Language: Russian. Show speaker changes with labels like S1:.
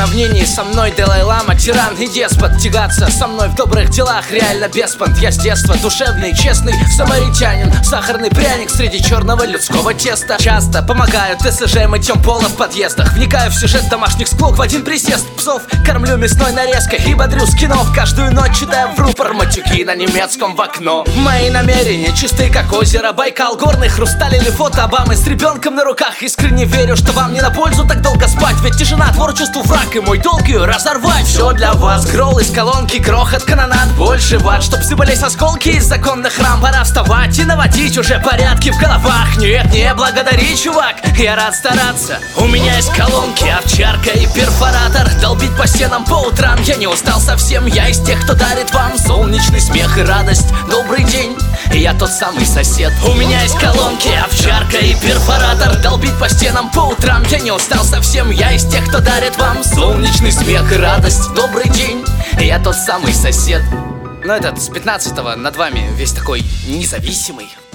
S1: сравнении со мной Далай-лама, тиран и деспот. Тягаться со мной в добрых делах реально беспонт. Я с детства душевный, честный самаритянин, сахарный пряник среди черного людского теста. Часто помогаю ТСЖ мытьем пола в подъездах. Вникаю в сюжет домашних склок в один присест. Псов кормлю мясной нарезкой и бодрю с кино. Каждую ночь читаю в рупор матюки на немецком в окно. Мои намерения чисты, как озеро Байкал. Горный хрусталь или фото Обамы с ребенком на руках. Искренне верю, что вам не на пользу так долго спать. Ведь тишина творчеству враг, и мой долг ее разорвать. Все для вас, грол из колонки, грохот канонат, больше ват, чтоб сыпались осколки из законных рам. Пора вставать и наводить уже порядки в головах. Нет, не благодари, чувак, я рад стараться. У меня есть колонки, овчарка и перфоратор. Долбить по стенам по утрам я не устал совсем. Я из тех, кто дарит вам солнечный смех и радость. Добрый день, я тот самый сосед. У меня есть колонки, овчарка и перфоратор. Долбить по стенам по утрам я не устал совсем. Я из тех, кто дарит вам солнечный смех и радость. Добрый день, я тот самый сосед. Ну этот с 15-го над вами весь такой независимый.